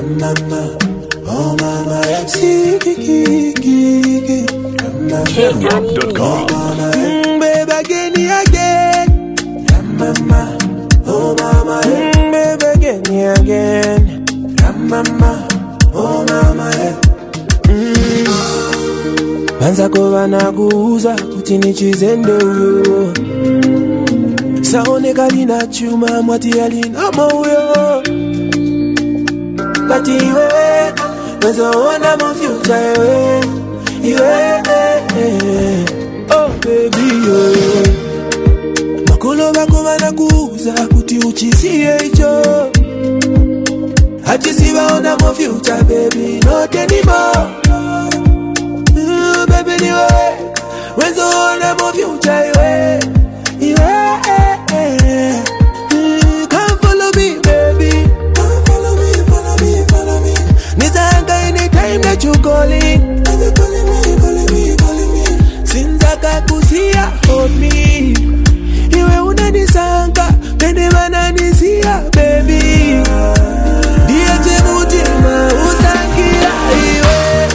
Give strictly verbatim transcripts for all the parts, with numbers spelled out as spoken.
mama, oh mama, see kiki, Zedwap dot com. baby again, again, mama, oh mama, baby again, again, mama, oh mama, Banza kuwa na kuuza kuti nichizende uyo Saone kalina chuma mwati alina mawuyo Bati iwe Wezo ona mo future iwe Iwe Oh baby yo Makolo bako bana kuuza kuti uchisie icho Hachisiwa ona mo future baby not anymore Baby, the way when so on the future, way, yeah. Come follow me, baby. Come follow me, follow me, follow me. Nizanga anytime that you calling. You calling me, calling me, calling me. Sinzaka kusia hold me. Iwe una nisanga, kende mana nisia, baby. Diye mutima usangira iwe.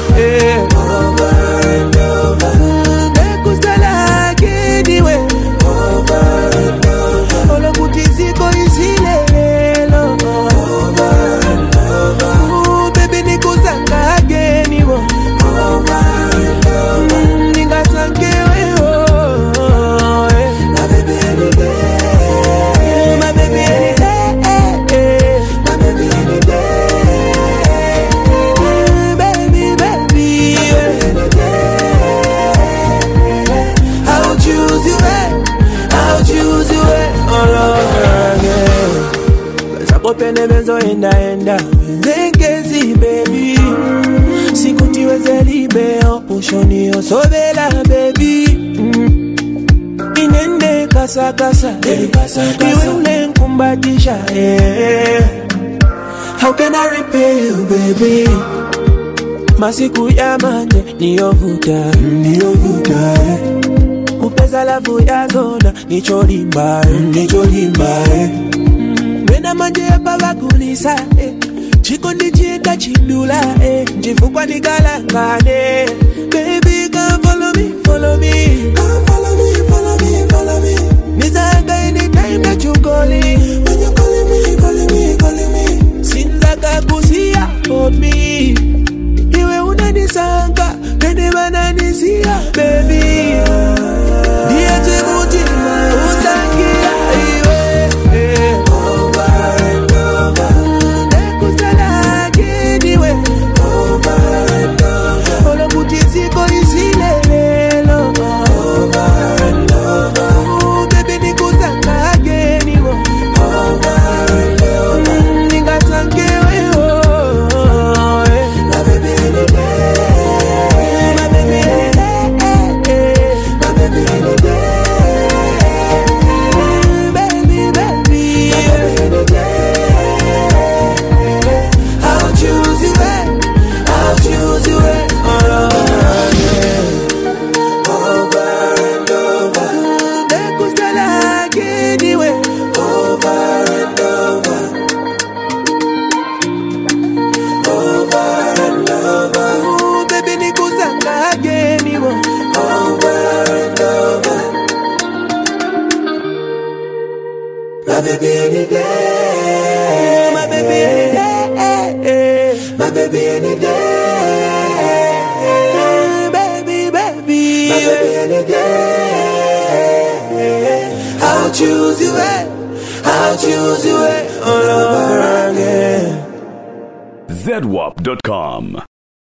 Opene benzo enda enda Zengezi baby Sikuti wezelibe Opushoni osobela baby mm. Inende kasa kasa Iwe ule nkumbatisha eh. How can I repay you baby Masiku ya mande Niyovuta Niyovuta eh. Kupeza lavu ya zona Nicholimba Nicholimba eh. Wena manje baba kulisa eh. Chikondi chienda chindula eh. Njifukwa nikalangane Baby come follow me, follow me Come follow me, follow me, follow me Nizanga anytime that you calling When you calling me, calling me, calling me Sinzaka kusia hold me Iwe una nisanga Kende mana nisia baby Diye chimutima usangia iwe eh. My baby any day, my baby any day, my baby any day, baby, baby, my baby any day. I'll choose you, I'll choose you all over again. Zedwap dot com